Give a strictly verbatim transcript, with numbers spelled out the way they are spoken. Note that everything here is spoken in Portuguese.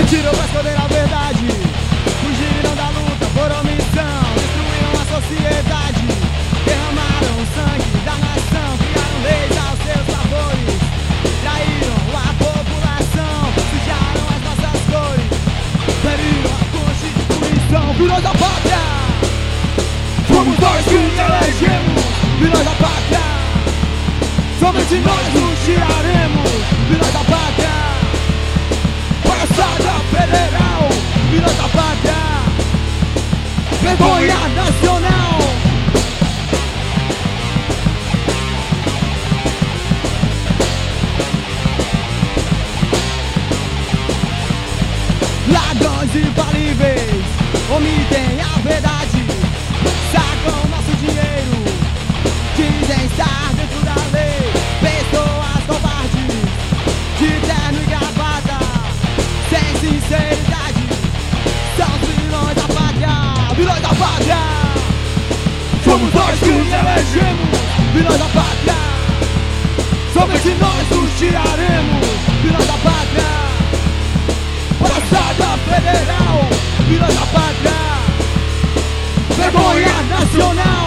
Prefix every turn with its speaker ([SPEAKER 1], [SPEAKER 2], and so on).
[SPEAKER 1] Mentiram pra esconder a verdade, fugiram da luta por omissão, destruíram a sociedade, derramaram o sangue da nação, criaram leis aos seus favores, traíram a população, sujaram as nossas cores, feriram a Constituição, vilões da pátria. Fomos nós que os elegemos, vilões da pátria. Somente nós os tiraremos, vilões da pátria. Palhaçada federal, vilões da pátria. Vergonha nacional. Ladrões infalíveis omitem a verdade, sacam nosso dinheiro, dizem estar dentro da lei. Pessoas covardes, de terno e gravata, sem sinceridade, são os vilões da pátria, vilões da pátria. Somos nós que os elegemos, vilões da pátria. Somente nós os tiraremos, vilões da pátria. Palhaçada federal, vilões da pátria. Vergonha nacional.